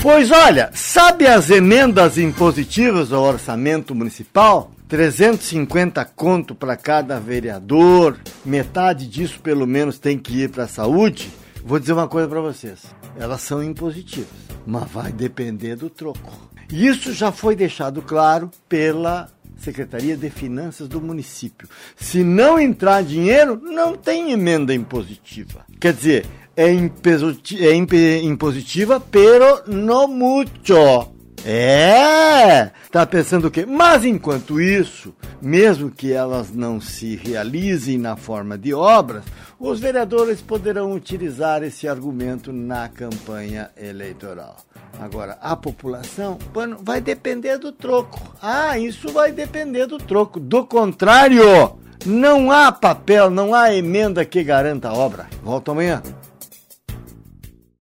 Pois olha, sabe as emendas impositivas ao orçamento municipal? 350 conto para cada vereador, metade disso pelo menos tem que ir para a saúde. Vou dizer uma coisa para vocês, elas são impositivas, mas vai depender do troco. E isso já foi deixado claro pela Secretaria de Finanças do município. Se não entrar dinheiro, não tem emenda impositiva. Quer dizer, é impositiva, pero no mucho. Tá pensando o quê? Mas enquanto isso, mesmo que elas não se realizem na forma de obras, os vereadores poderão utilizar esse argumento na campanha eleitoral. Agora, a população, bueno, vai depender do troco. Isso vai depender do troco. Do contrário, não há papel, não há emenda que garanta a obra. Volto amanhã.